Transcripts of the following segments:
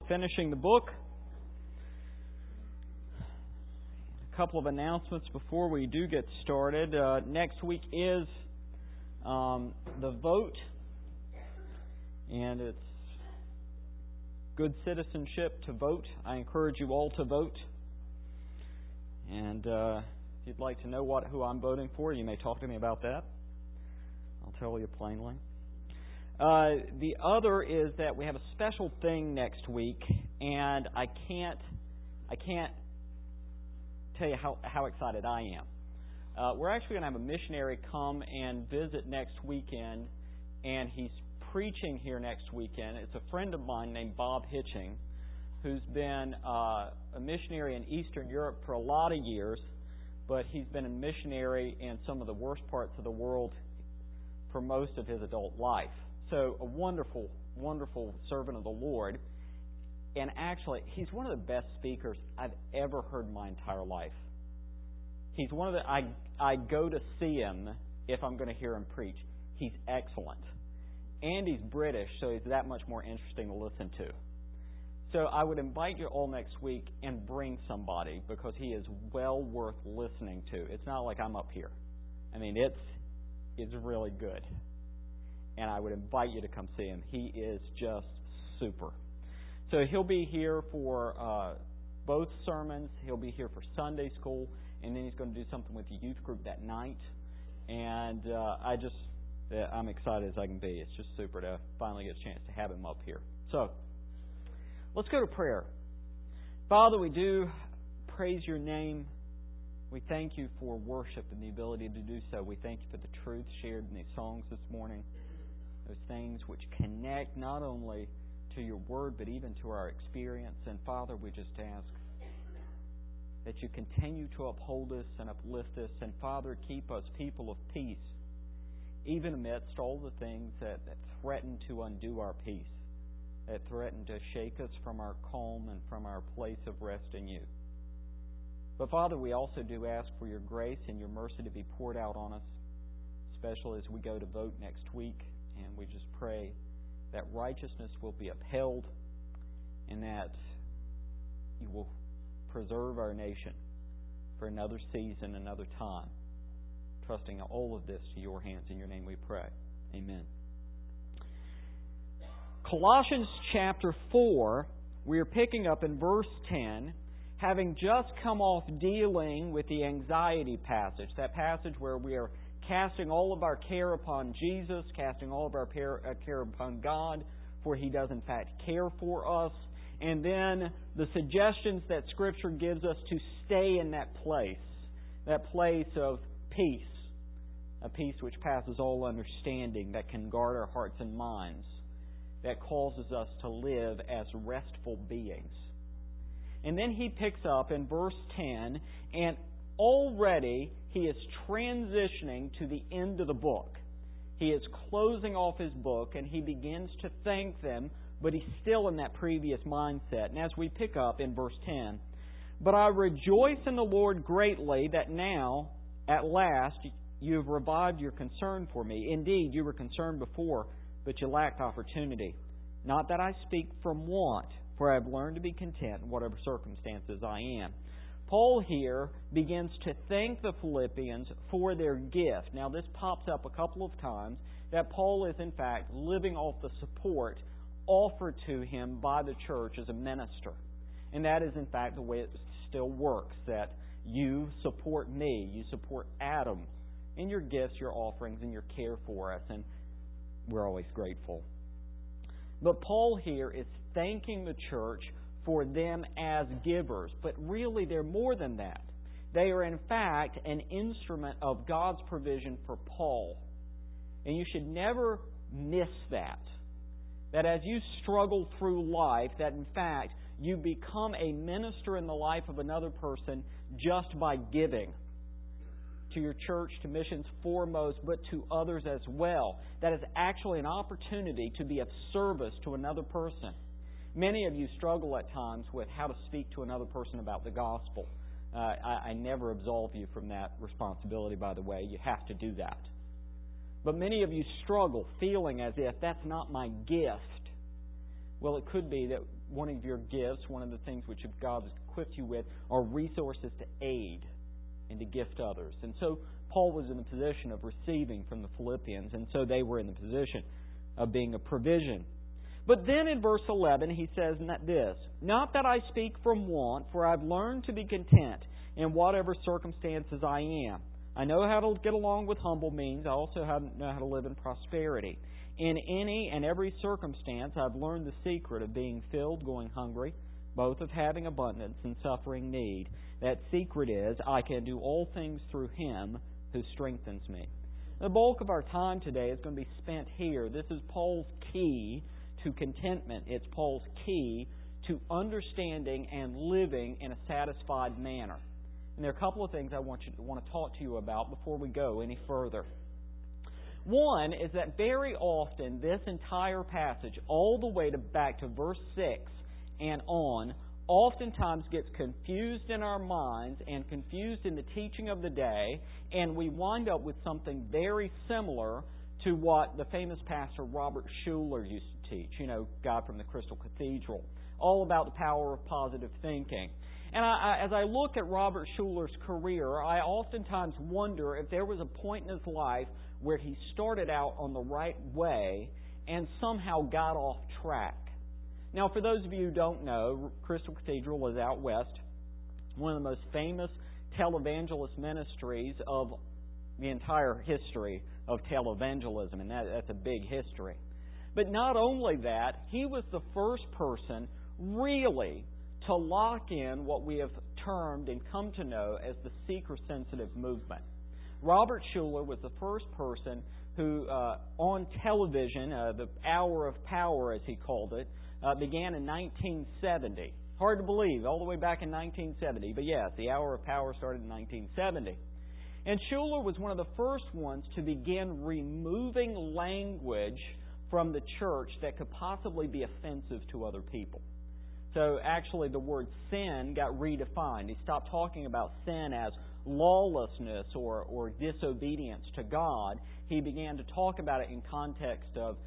finishing the book. A couple of announcements before we do get started. Next week is the vote, and it's good citizenship to vote. I encourage you all to vote. And if you'd like to know who I'm voting for, you may talk to me about that. I'll tell you plainly. The other is that we have a special thing next week, and I can't tell you how excited I am. We're actually going to have a missionary come and visit next weekend, and he's preaching here next weekend. It's a friend of mine named Bob Hitching, who's been a missionary in Eastern Europe for a lot of years, but he's been a missionary in some of the worst parts of the world for most of his adult life. So a wonderful, wonderful servant of the Lord. And actually, he's one of the best speakers I've ever heard in my entire life. He's one of the... I go to see him if I'm going to hear him preach. He's excellent. And he's British, so he's that much more interesting to listen to. So I would invite you all next week and bring somebody, because he is well worth listening to. It's not like I'm up here. I mean, it's really good. And I would invite you to come see him. He is just super. So he'll be here for both sermons. He'll be here for Sunday school, and then he's going to do something with the youth group that night. And I'm excited as I can be. It's just super to finally get a chance to have him up here. So let's go to prayer. Father, we do praise your name. We thank you for worship and the ability to do so. We thank you for the truth shared in these songs this morning. Those things which connect not only to your word, but even to our experience. And Father, we just ask that you continue to uphold us and uplift us. And Father, keep us people of peace, even amidst all the things that threaten to undo our peace, that threaten to shake us from our calm and from our place of rest in you. But Father, we also do ask for your grace and your mercy to be poured out on us, especially as we go to vote next week. And we just pray that righteousness will be upheld and that you will preserve our nation for another season, another time. Trusting all of this to your hands. In your name we pray. Amen. Colossians chapter 4, we are picking up in verse 10, having just come off dealing with the anxiety passage, that passage where we are casting all of our care upon Jesus, casting all of our care upon God, for He does in fact care for us. And then the suggestions that Scripture gives us to stay in that place of peace, a peace which passes all understanding, that can guard our hearts and minds, that causes us to live as restful beings. And then he picks up in verse 10, and already he is transitioning to the end of the book. He is closing off his book, and he begins to thank them, but he's still in that previous mindset. And as we pick up in verse 10, "But I rejoice in the Lord greatly that now, at last, you have revived your concern for me. Indeed, you were concerned before, but you lacked opportunity. Not that I speak from want, for I have learned to be content in whatever circumstances I am." Paul here begins to thank the Philippians for their gift. Now, this pops up a couple of times, that Paul is in fact living off the support offered to him by the church as a minister. And that is in fact the way it still works, that you support me, you support Adam in your gifts, your offerings, and your care for us. And we're always grateful. But Paul here is thanking the church for them as givers. But really, they're more than that. They are, in fact, an instrument of God's provision for Paul. And you should never miss that. That as you struggle through life, that in fact, you become a minister in the life of another person just by giving. To your church, to missions foremost, but to others as well. That is actually an opportunity to be of service to another person. Many of you struggle at times with how to speak to another person about the gospel. I never absolve you from that responsibility, by the way. You have to do that. But many of you struggle feeling as if that's not my gift. Well, it could be that one of your gifts, one of the things which God has equipped you with, are resources to aid and to gift others. And so Paul was in the position of receiving from the Philippians, and so they were in the position of being a provision. But then in verse 11 he says this, "Not that I speak from want, for I've learned to be content in whatever circumstances I am. I know how to get along with humble means. I also know how to live in prosperity. In any and every circumstance I've learned the secret of being filled, going hungry, both of having abundance and suffering need. That secret is, I can do all things through Him who strengthens me." The bulk of our time today is going to be spent here. This is Paul's key to contentment. It's Paul's key to understanding and living in a satisfied manner. And there are a couple of things I want to talk to you about before we go any further. One is that very often this entire passage, all the way back to verse 6 and on, oftentimes gets confused in our minds and confused in the teaching of the day, and we wind up with something very similar to what the famous pastor Robert Schuller used to teach, guy from the Crystal Cathedral, all about the power of positive thinking. And as I look at Robert Schuller's career, I oftentimes wonder if there was a point in his life where he started out on the right way and somehow got off track. Now, for those of you who don't know, Crystal Cathedral is out west, one of the most famous televangelist ministries of the entire history of televangelism, and that's a big history. But not only that, he was the first person really to lock in what we have termed and come to know as the seeker-sensitive movement. Robert Schuller was the first person who, on television, the Hour of Power, as he called it, began in 1970. Hard to believe, all the way back in 1970. But yes, the Hour of Power started in 1970. And Schuller was one of the first ones to begin removing language from the church that could possibly be offensive to other people. So actually the word sin got redefined. He stopped talking about sin as lawlessness or disobedience to God. He began to talk about it in context of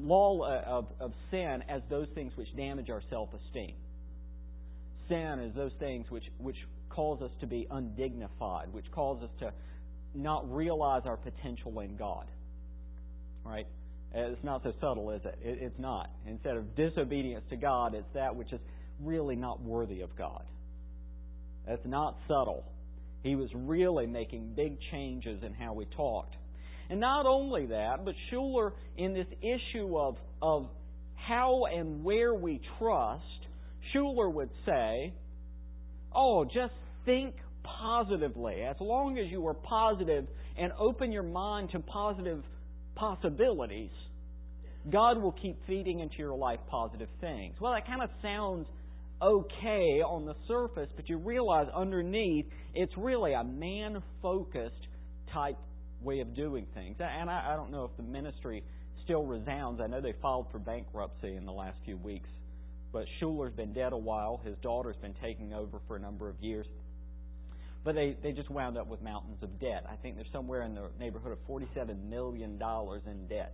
sin as those things which damage our self-esteem. Sin is those things which cause us to be undignified, which cause us to not realize our potential in God. Right? It's not so subtle, is it? It's not. Instead of disobedience to God, it's that which is really not worthy of God. That's not subtle. He was really making big changes in how we talked. And not only that, but Schuller, in this issue of how and where we trust, Schuller would say, just think positively. As long as you are positive and open your mind to positive possibilities, God will keep feeding into your life positive things. Well, that kind of sounds okay on the surface, but you realize underneath it's really a man-focused type way of doing things. And I don't know if the ministry still resounds. I know they filed for bankruptcy in the last few weeks, but Schuller's been dead a while. His daughter's been taking over for a number of years. But they just wound up with mountains of debt. I think they're somewhere in the neighborhood of $47 million in debt.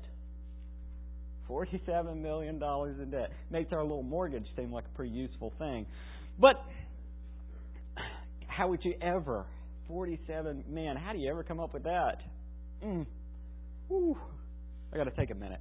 $47 million in debt. Makes our little mortgage seem like a pretty useful thing. But how would you ever, 47, man, how do you ever come up with that? I got to take a minute.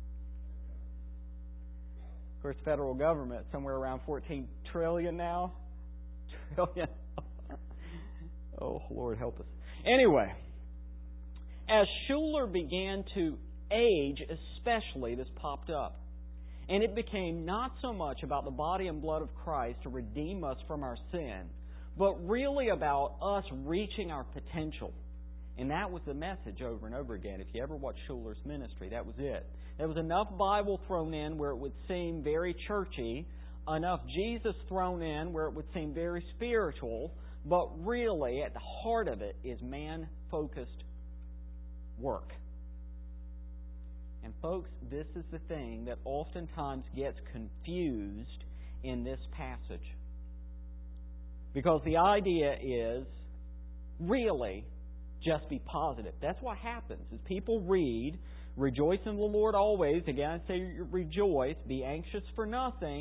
Of course, federal government, somewhere around 14 trillion now. Trillion. Oh, Lord help us. Anyway, as Schuller began to age, especially, this popped up. And it became not so much about the body and blood of Christ to redeem us from our sin, but really about us reaching our potential. And that was the message over and over again. If you ever watched Schuller's ministry, that was it. There was enough Bible thrown in where it would seem very churchy, enough Jesus thrown in where it would seem very spiritual, but really at the heart of it is man-focused work. And folks, this is the thing that oftentimes gets confused in this passage. Because the idea is really just be positive. That's what happens. As people read, rejoice in the Lord always. Again, I say rejoice. Be anxious for nothing.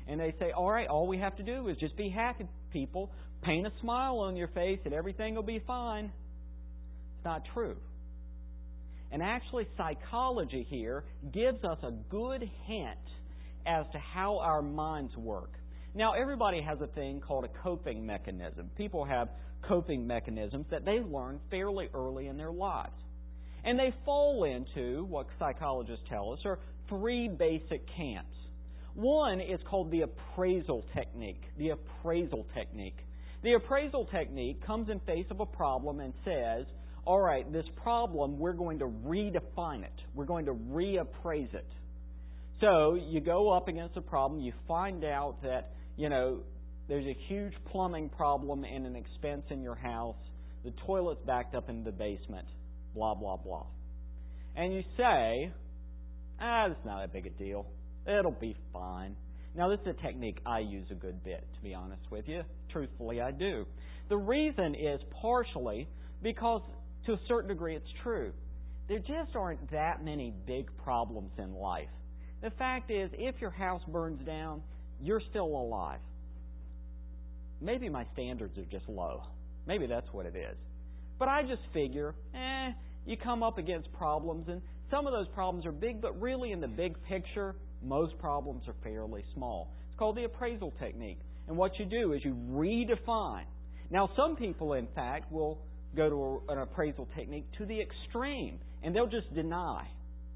And they say, all right, all we have to do is just be happy, people. Paint a smile on your face and everything will be fine. It's not true. And actually, psychology here gives us a good hint as to how our minds work. Now, everybody has a thing called a coping mechanism. People have coping mechanisms that they learn fairly early in their lives. And they fall into what psychologists tell us are three basic camps. One is called the appraisal technique. The appraisal technique. The appraisal technique comes in face of a problem and says, all right, this problem, we're going to redefine it. We're going to reappraise it. So you go up against a problem, you find out that, there's a huge plumbing problem and an expense in your house. The toilet's backed up in the basement. Blah, blah, blah. And you say, it's not that big a deal. It'll be fine. Now, this is a technique I use a good bit, to be honest with you. Truthfully, I do. The reason is partially because, to a certain degree, it's true. There just aren't that many big problems in life. The fact is, if your house burns down, you're still alive. Maybe my standards are just low. Maybe that's what it is. But I just figure, you come up against problems, and some of those problems are big, but really in the big picture, most problems are fairly small. It's called the appraisal technique. And what you do is you redefine. Now, some people, in fact, will go to an appraisal technique to the extreme, and they'll just deny.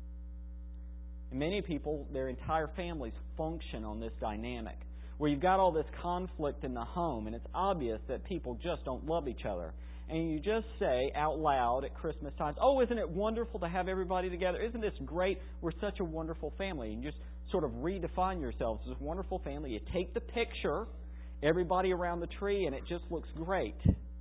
And many people, their entire families function on this dynamic, where you've got all this conflict in the home, and it's obvious that people just don't love each other. And you just say out loud at Christmas times, oh, isn't it wonderful to have everybody together? Isn't this great? We're such a wonderful family. And you just sort of redefine yourselves as a wonderful family. You take the picture, everybody around the tree, and it just looks great.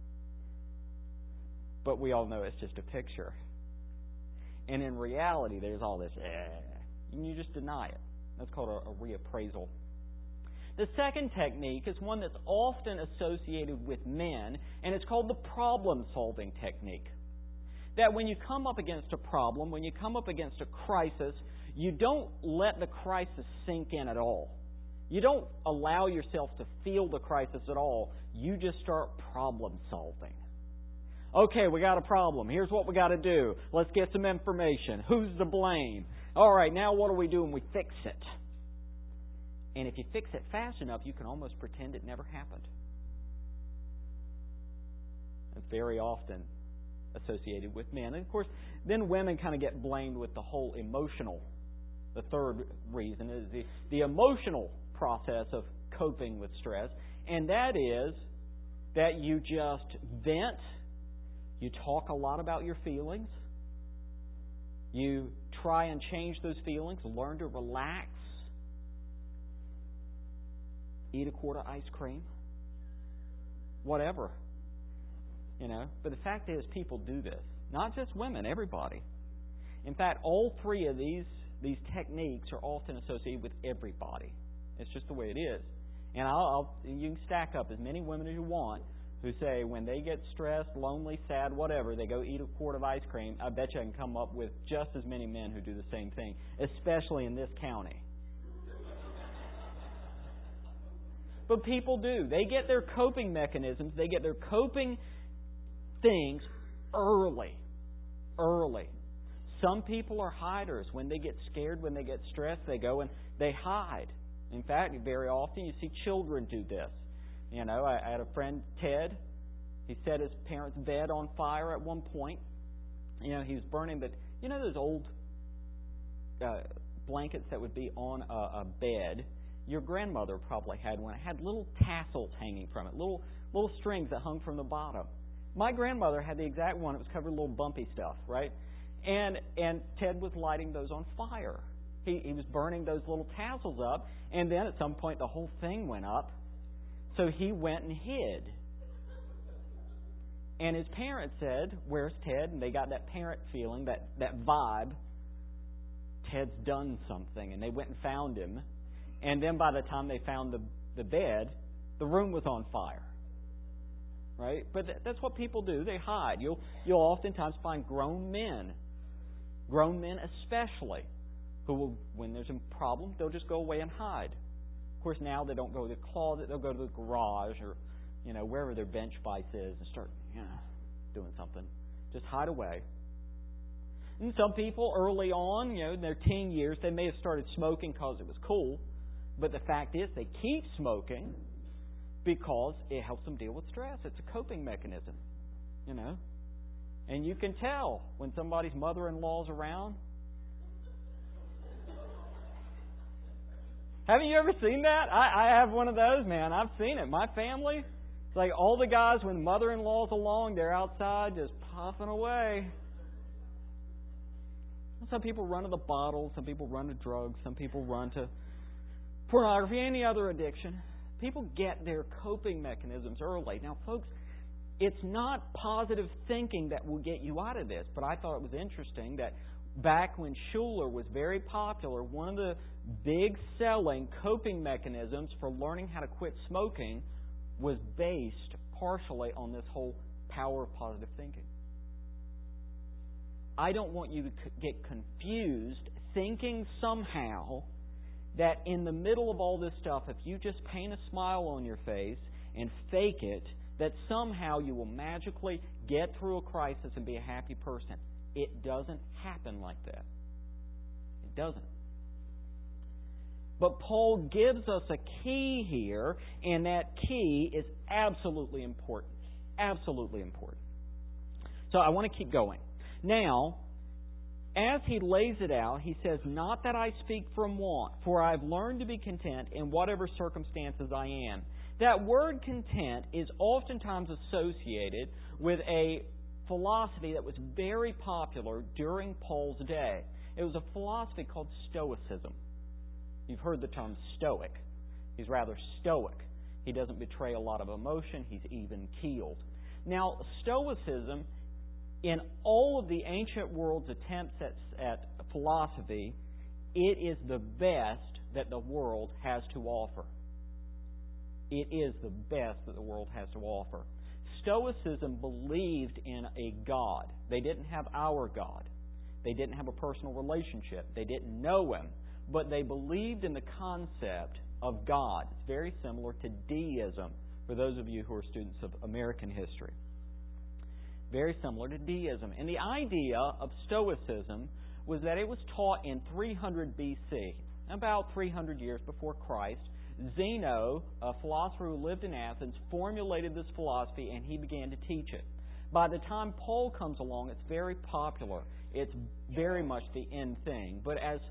But we all know it's just a picture. And in reality, there's all this, and you just deny it. That's called a reappraisal. The second technique is one that's often associated with men, and it's called the problem-solving technique. That when you come up against a problem, when you come up against a crisis, you don't let the crisis sink in at all. You don't allow yourself to feel the crisis at all. You just start problem-solving. Okay, we got a problem. Here's what we got to do. Let's get some information. Who's to blame? All right, now what do we do when we fix it? And if you fix it fast enough, you can almost pretend it never happened. It's very often associated with men. And of course, then women kind of get blamed with the whole emotional. The third reason is the emotional process of coping with stress. And that is that you just vent. You talk a lot about your feelings. You try and change those feelings. Learn to relax. Eat a quart of ice cream. Whatever. But the fact is, people do this. Not just women, everybody. In fact, all three of these techniques are often associated with everybody. It's just the way it is. And you can stack up as many women as you want who say when they get stressed, lonely, sad, whatever, they go eat a quart of ice cream. I bet you I can come up with just as many men who do the same thing, especially in this county. But people do. They get their coping mechanisms, they get their coping things early. Some people are hiders. When they get scared, when they get stressed, they go and they hide. In fact, very often you see children do this. I had a friend, Ted. He set his parents' bed on fire at one point. He was burning those old blankets that would be on a bed. Your grandmother probably had one. It had little tassels hanging from it, little strings that hung from the bottom. My grandmother had the exact one. It was covered with little bumpy stuff, right? And Ted was lighting those on fire. He was burning those little tassels up, and then at some point the whole thing went up. So he went and hid. And his parents said, "Where's Ted?" And they got that parent feeling, that vibe. Ted's done something. And they went and found him. And then by the time they found the bed, the room was on fire. Right? But that's what people do. They hide. You'll oftentimes find grown men especially, who will, when there's a problem, they'll just go away and hide. Of course, now they don't go to the closet, they'll go to the garage or, wherever their bench vice is and start, doing something. Just hide away. And some people early on, in their teen years, they may have started smoking because it was cool. But the fact is they keep smoking because it helps them deal with stress. It's a coping mechanism, And you can tell when somebody's mother-in-law's around. Haven't you ever seen that? I have one of those, man. I've seen it. My family, it's like all the guys, when mother-in-law's along, they're outside just puffing away. Some people run to the bottle. Some people run to drugs. Some people run to pornography, any other addiction. People get their coping mechanisms early. Now, folks, it's not positive thinking that will get you out of this, but I thought it was interesting that back when Schuller was very popular, one of the big selling coping mechanisms for learning how to quit smoking was based partially on this whole power of positive thinking. I don't want you to get confused thinking somehow that in the middle of all this stuff, if you just paint a smile on your face and fake it, that somehow you will magically get through a crisis and be a happy person. It doesn't happen like that. It doesn't. But Paul gives us a key here, and that key is absolutely important. Absolutely important. So I want to keep going. Now, as he lays it out, he says, "Not that I speak from want, for I have learned to be content in whatever circumstances I am." That word content is oftentimes associated with a philosophy that was very popular during Paul's day. It was a philosophy called Stoicism. You've heard the term stoic. He's rather stoic. He doesn't betray a lot of emotion. He's even-keeled. Now, Stoicism, in all of the ancient world's attempts at philosophy, it is the best that the world has to offer. It is the best that the world has to offer. Stoicism believed in a God. They didn't have our God. They didn't have a personal relationship. They didn't know Him. But they believed in the concept of God. It's very similar to deism, for those of you who are students of American history. Very similar to deism. And the idea of Stoicism was that it was taught in 300 BC, about 300 years before Christ. Zeno, a philosopher who lived in Athens, formulated this philosophy and he began to teach it. By the time Paul comes along, it's very popular. It's very much the in thing. But as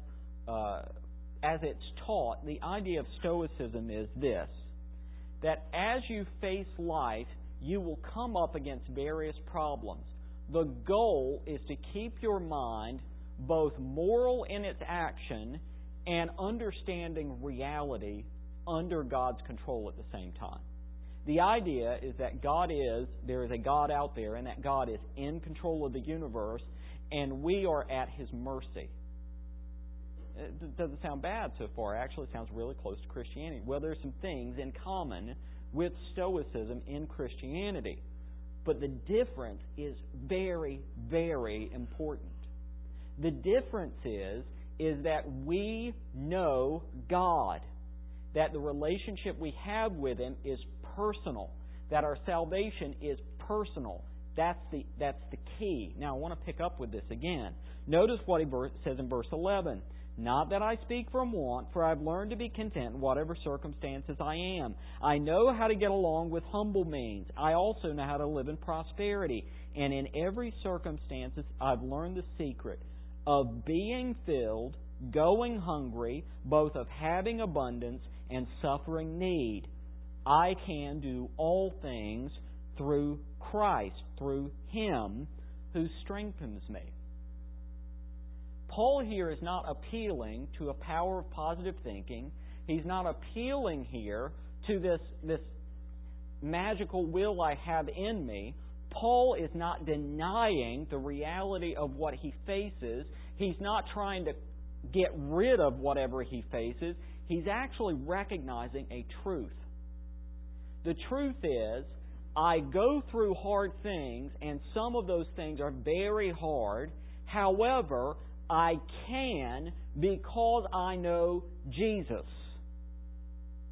it's taught, the idea of Stoicism is this: that as you face life, you will come up against various problems. The goal is to keep your mind both moral in its action and understanding reality under God's control at the same time. The idea is that there is a God out there, and that God is in control of the universe, and we are at His mercy. It doesn't sound bad so far. Actually, it sounds really close to Christianity. Well, there's some things in common with Stoicism in Christianity. But the difference is very, very important. The difference is that we know God. That the relationship we have with Him is personal. That our salvation is personal. That's the key. Now, I want to pick up with this again. Notice what he says in verse 11. "Not that I speak from want, for I have learned to be content in whatever circumstances I am. I know how to get along with humble means. I also know how to live in prosperity. And in every circumstance, I've learned the secret of being filled, going hungry, both of having abundance and suffering need. I can do all things through Christ, through Him who strengthens me." Paul here is not appealing to a power of positive thinking. He's not appealing here to this magical will I have in me. Paul is not denying the reality of what he faces. He's not trying to get rid of whatever he faces. He's actually recognizing a truth. The truth is, I go through hard things, and some of those things are very hard. However, I can because I know Jesus.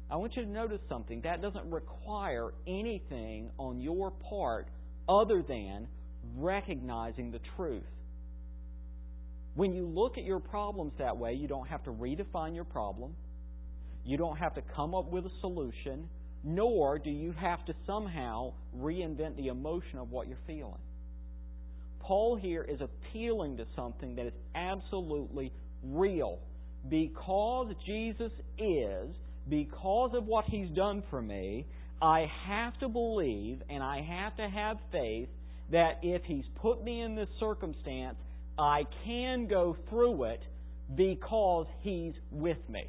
I want you to notice something. That doesn't require anything on your part other than recognizing the truth. When you look at your problems that way, you don't have to redefine your problem. You don't have to come up with a solution, nor do you have to somehow reinvent the emotion of what you're feeling. Paul here is appealing to something that is absolutely real. Because Jesus is, because of what He's done for me, I have to believe and I have to have faith that if He's put me in this circumstance, I can go through it because He's with me.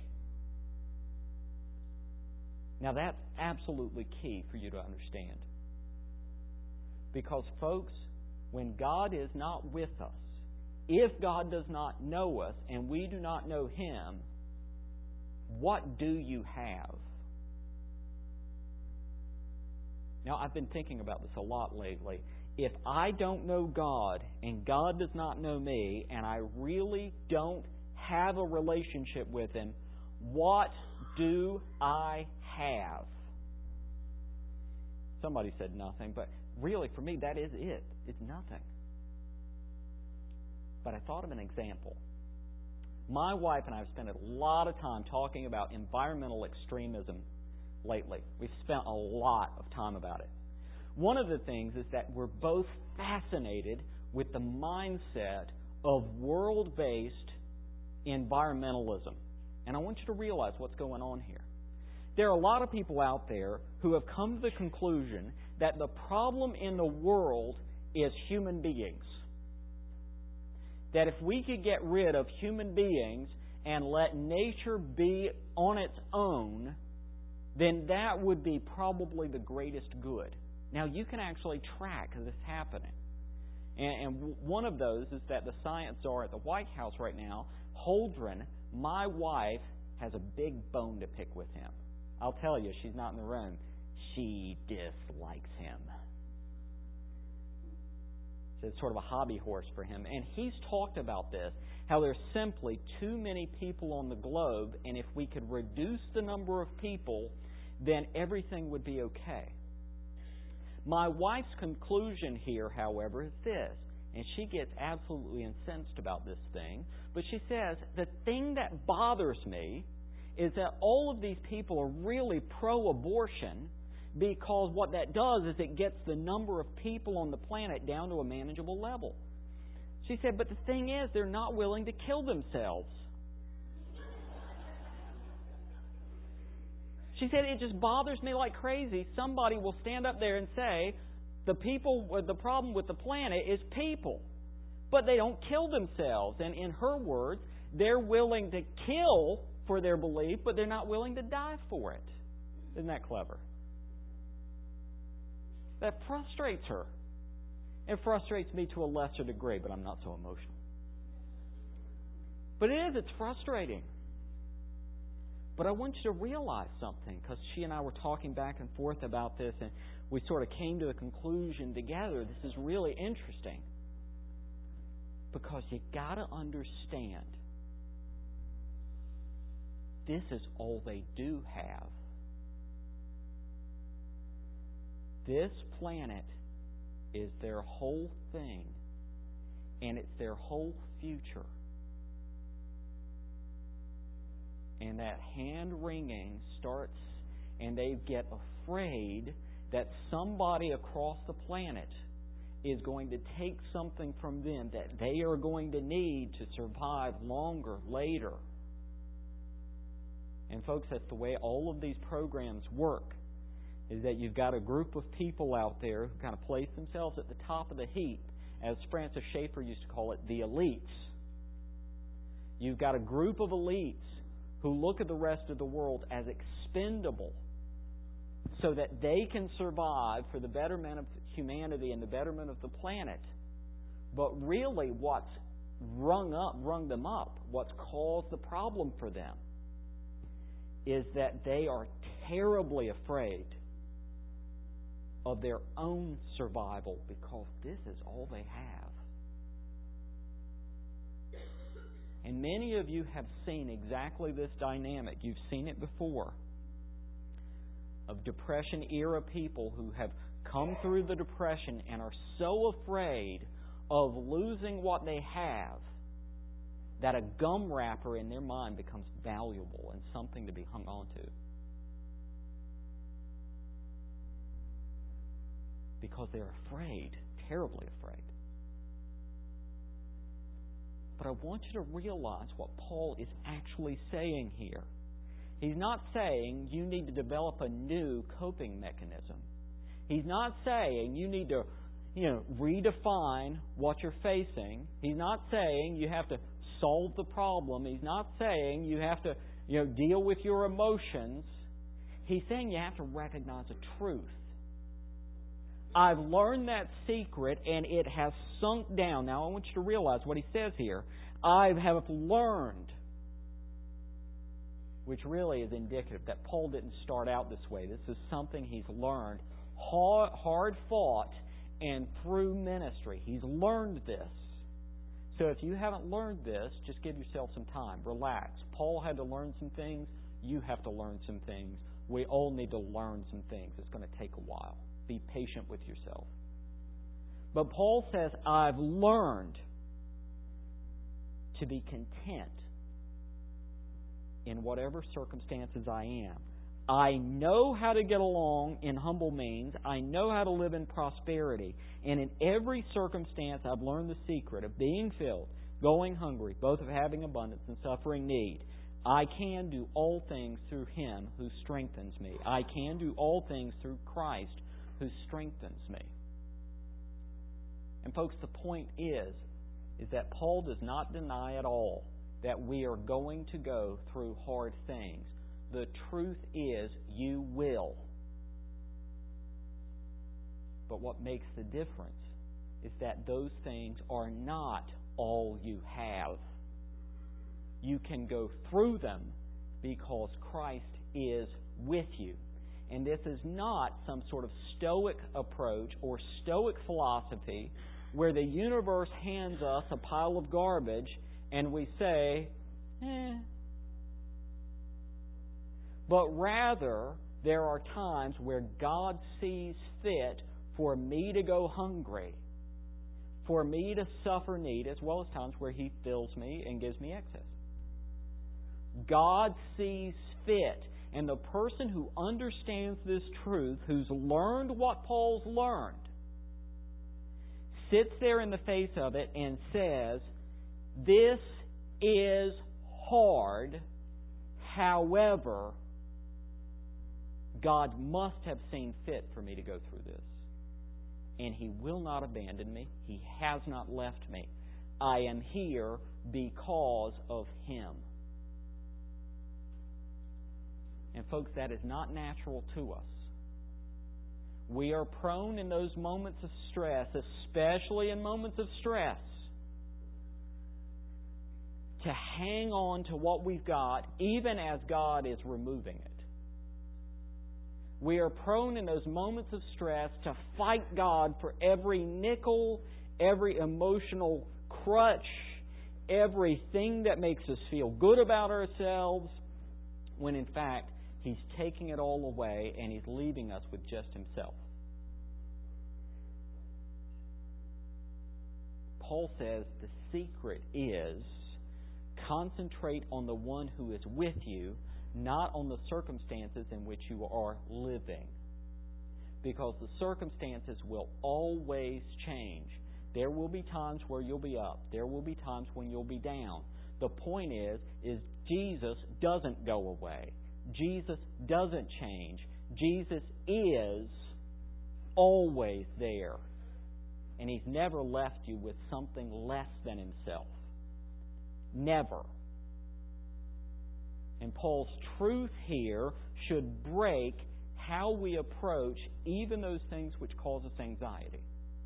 Now that's absolutely key for you to understand. Because folks, when God is not with us, if God does not know us and we do not know Him, what do you have? Now, I've been thinking about this a lot lately. If I don't know God and God does not know me and I really don't have a relationship with Him, what do I have? Somebody said nothing, but really for me that is it. It's nothing. But I thought of an example. My wife and I have spent a lot of time talking about environmental extremism lately. We've spent a lot of time about it. One of the things is that we're both fascinated with the mindset of world-based environmentalism. And I want you to realize what's going on here. There are a lot of people out there who have come to the conclusion that the problem in the world is human beings. That if we could get rid of human beings and let nature be on its own, then that would be probably the greatest good. Now, you can actually track this happening. And one of those is that the science czar at the White House right now, Holdren, my wife, has a big bone to pick with him. I'll tell you, she's not in the room. She dislikes him. It's sort of a hobby horse for him. And he's talked about this, how there's simply too many people on the globe, and if we could reduce the number of people, then everything would be okay. My wife's conclusion here, however, is this, and she gets absolutely incensed about this thing, but she says, the thing that bothers me is that all of these people are really pro-abortion, because what that does is it gets the number of people on the planet down to a manageable level. She said, but the thing is, they're not willing to kill themselves. She said, it just bothers me like crazy. Somebody will stand up there and say, the problem with the planet is people. But they don't kill themselves. And in her words, they're willing to kill for their belief, but they're not willing to die for it. Isn't that clever? That frustrates her. It frustrates me to a lesser degree, but I'm not so emotional. But it's frustrating. But I want you to realize something, because she and I were talking back and forth about this, and we sort of came to a conclusion together. This is really interesting. Because you got to understand, this is all they do have. This planet is their whole thing, and it's their whole future. And that hand-wringing starts, and they get afraid that somebody across the planet is going to take something from them that they are going to need to survive longer later. And folks, that's the way all of these programs work, is that you've got a group of people out there who kind of place themselves at the top of the heap, as Francis Schaeffer used to call it, the elites. You've got a group of elites who look at the rest of the world as expendable so that they can survive for the betterment of humanity and the betterment of the planet. But really what's rung them up, what's caused the problem for them, is that they are terribly afraid of their own survival, because this is all they have. And many of you have seen exactly this dynamic. You've seen it before. of Depression-era people who have come through the Depression and are so afraid of losing what they have that a gum wrapper in their mind becomes valuable and something to be hung on to. Because they're afraid, terribly afraid. But I want you to realize what Paul is actually saying here. He's not saying you need to develop a new coping mechanism. He's not saying you need to, redefine what you're facing. He's not saying you have to solve the problem. He's not saying you have to, deal with your emotions. He's saying you have to recognize a truth. I've learned that secret and it has sunk down. Now I want you to realize what he says here. I have learned, which really is indicative that Paul didn't start out this way. This is something he's learned, hard fought, and through ministry. He's learned this. So if you haven't learned this, just give yourself some time. Relax. Paul had to learn some things. You have to learn some things. We all need to learn some things. It's going to take a while. Be patient with yourself. But Paul says, I've learned to be content in whatever circumstances I am. I know how to get along in humble means. I know how to live in prosperity. And in every circumstance, I've learned the secret of being filled, going hungry, both of having abundance and suffering need. I can do all things through Him who strengthens me. I can do all things through Christ who strengthens me. And folks, the point is that Paul does not deny at all that we are going to go through hard things. The truth is, you will. But what makes the difference is that those things are not all you have. You can go through them because Christ is with you. And this is not some sort of stoic approach or stoic philosophy where the universe hands us a pile of garbage and we say, But rather, there are times where God sees fit for me to go hungry, for me to suffer need, as well as times where He fills me and gives me excess. God sees fit. And the person who understands this truth, who's learned what Paul's learned, sits there in the face of it and says, this is hard, however, God must have seen fit for me to go through this. And He will not abandon me. He has not left me. I am here because of Him. And folks, that is not natural to us. We are prone in those moments of stress, especially in moments of stress, to hang on to what we've got even as God is removing it. We are prone in those moments of stress to fight God for every nickel, every emotional crutch, everything that makes us feel good about ourselves, when in fact He's taking it all away and He's leaving us with just Himself. Paul says the secret is concentrate on the one who is with you, not on the circumstances in which you are living. Because the circumstances will always change. There will be times where you'll be up. There will be times when you'll be down. The point is Jesus doesn't go away. Jesus doesn't change. Jesus is always there. And He's never left you with something less than Himself. Never. And Paul's truth here should break how we approach even those things which cause us anxiety.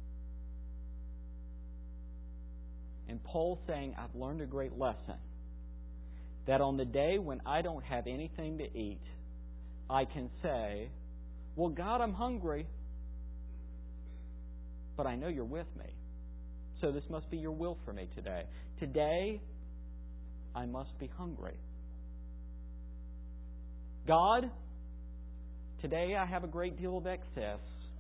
And Paul's saying, I've learned a great lesson. That on the day when I don't have anything to eat, I can say, well, God, I'm hungry, but I know You're with me. So this must be Your will for me today. Today, I must be hungry. God, Today I have a great deal of excess.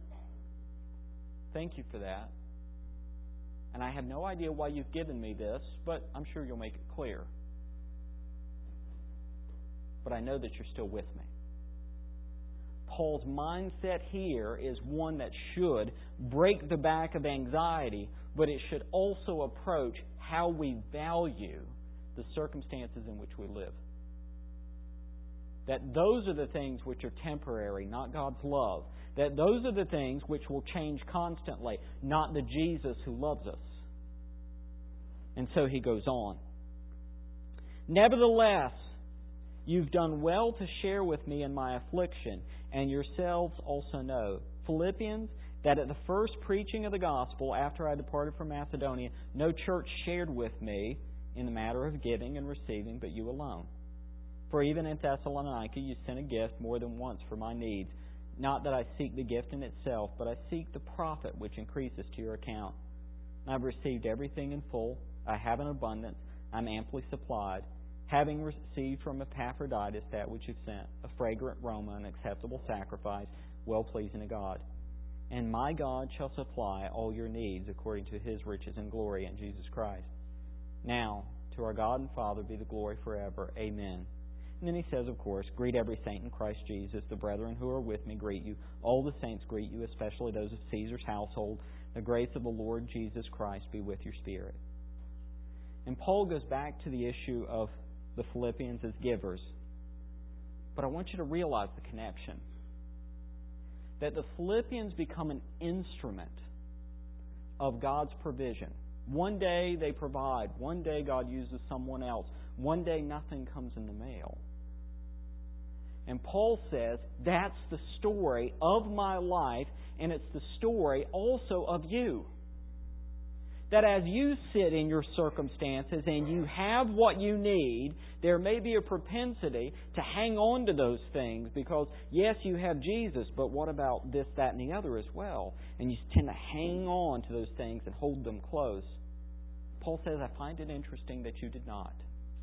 Thank you for that. And I have no idea why you've given me this, but I'm sure you'll make it clear. But I know that you're still with me. Paul's mindset here is one that should break the back of anxiety, but it should also approach how we value the circumstances in which we live. That those are the things which are temporary, not God's love. That those are the things which will change constantly, not the Jesus who loves us. And so he goes on. Nevertheless, you've done well to share with me in my affliction, and yourselves also know, Philippians, that at the first preaching of the gospel after I departed from Macedonia, no church shared with me in the matter of giving and receiving, but you alone. For even in Thessalonica you sent a gift more than once for my needs. Not that I seek the gift in itself, but I seek the profit which increases to your account. I've received everything in full. I have an abundance. I'm amply supplied. Having received from Epaphroditus that which you've sent, a fragrant aroma, an acceptable sacrifice, well-pleasing to God. And my God shall supply all your needs according to His riches and glory in Jesus Christ. Now, to our God and Father be the glory forever. Amen. And then he says, of course, greet every saint in Christ Jesus. The brethren who are with me greet you. All the saints greet you, especially those of Caesar's household. The grace of the Lord Jesus Christ be with your spirit. And Paul goes back to the issue of the Philippians as givers. But I want you to realize the connection. That the Philippians become an instrument of God's provision. One day they provide. One day God uses someone else. One day nothing comes in the mail. And Paul says, that's the story of my life, and it's the story also of you. That as you sit in your circumstances and you have what you need, there may be a propensity to hang on to those things because, yes, you have Jesus, but what about this, that, and the other as well? And you tend to hang on to those things and hold them close. Paul says, I find it interesting that you did not.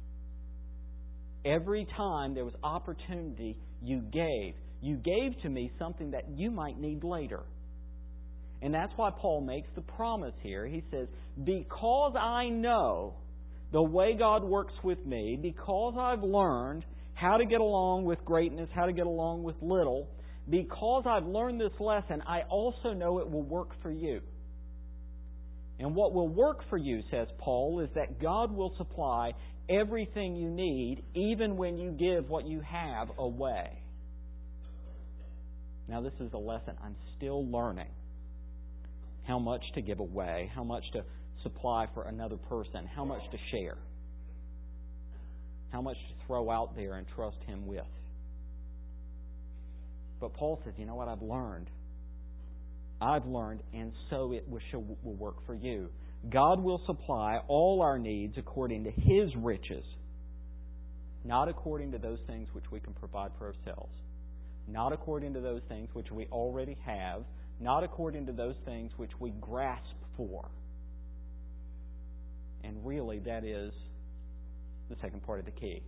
Every time there was opportunity, you gave. You gave to me something that you might need later. And that's why Paul makes the promise here. He says, because I know the way God works with me, because I've learned how to get along with greatness, how to get along with little, because I've learned this lesson, I also know it will work for you. And what will work for you, says Paul, is that God will supply everything you need, even when you give what you have away. Now, this is a lesson I'm still learning. How much to give away, how much to supply for another person, how much to share, how much to throw out there and trust Him with. But Paul says, you know what I've learned? I've learned, and so it will work for you. God will supply all our needs according to His riches, not according to those things which we can provide for ourselves, not according to those things which we already have, not according to those things which we grasp for. And really, that is the second part of the key.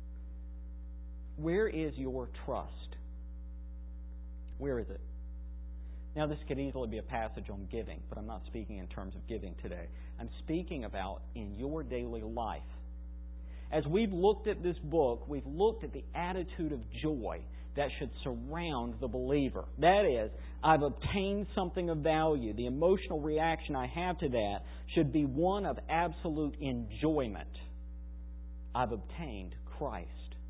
Where is your trust? Where is it? Now, this could easily be a passage on giving, but I'm not speaking in terms of giving today. I'm speaking about in your daily life. As we've looked at this book, we've looked at the attitude of joy that should surround the believer. That is, I've obtained something of value. The emotional reaction I have to that should be one of absolute enjoyment. I've obtained Christ.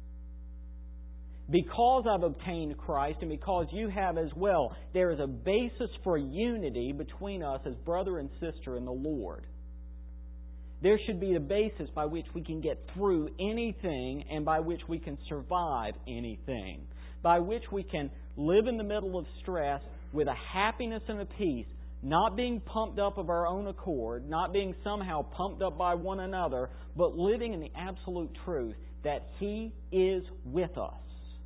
Because I've obtained Christ, and because you have as well, there is a basis for unity between us as brother and sister in the Lord. There should be a basis by which we can get through anything and by which we can survive anything. By which we can live in the middle of stress with a happiness and a peace, not being pumped up of our own accord, not being somehow pumped up by one another, but living in the absolute truth that He is with us.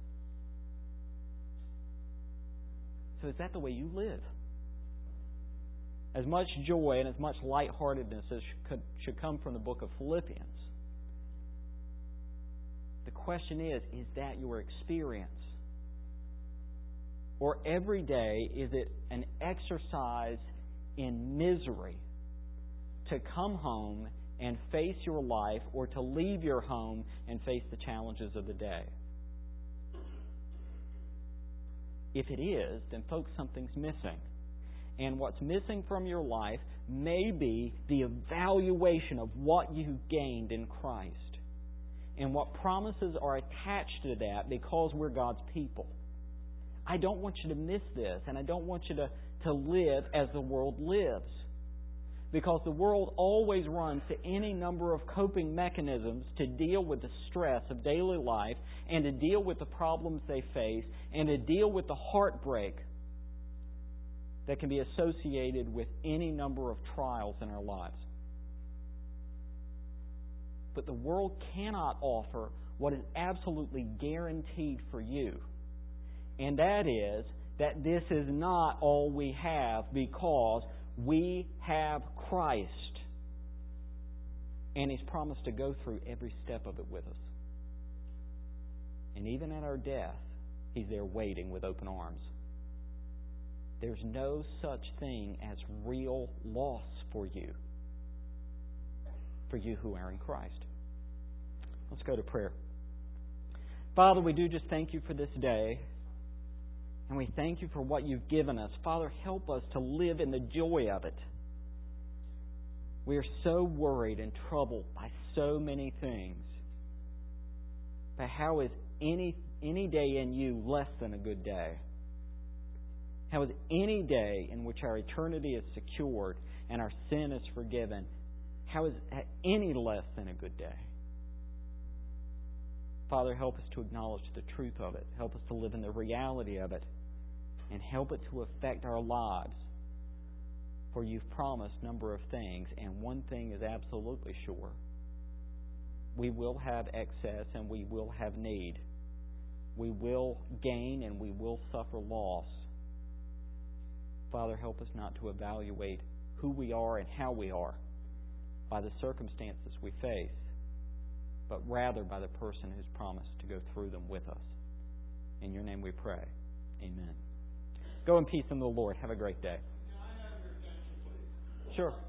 So is that the way you live? As much joy and as much lightheartedness as should come from the book of Philippians. The question is that your experience? Or every day is it an exercise in misery to come home and face your life, or to leave your home and face the challenges of the day? If it is, then folks, something's missing. And what's missing from your life may be the evaluation of what you gained in Christ and what promises are attached to that because we're God's people. I don't want you to miss this, and I don't want you to live as the world lives. Because the world always runs to any number of coping mechanisms to deal with the stress of daily life and to deal with the problems they face and to deal with the heartbreak that can be associated with any number of trials in our lives. But the world cannot offer what is absolutely guaranteed for you. And that is that this is not all we have, because we have Christ. And He's promised to go through every step of it with us. And even at our death, He's there waiting with open arms. There's no such thing as real loss for you who are in Christ. Let's go to prayer. Father, we do just thank You for this day. And we thank You for what You've given us. Father, help us to live in the joy of it. We are so worried and troubled by so many things. But how is any day in You less than a good day? How is any day in which our eternity is secured and our sin is forgiven, how is any less than a good day? Father, help us to acknowledge the truth of it. Help us to live in the reality of it. And help it to affect our lives. For You've promised a number of things, and one thing is absolutely sure. We will have excess and we will have need. We will gain and we will suffer loss. Father, help us not to evaluate who we are and how we are by the circumstances we face, but rather by the person who's promised to go through them with us. In Your name we pray. Amen. Go in peace in the Lord. Have a great day. Sure.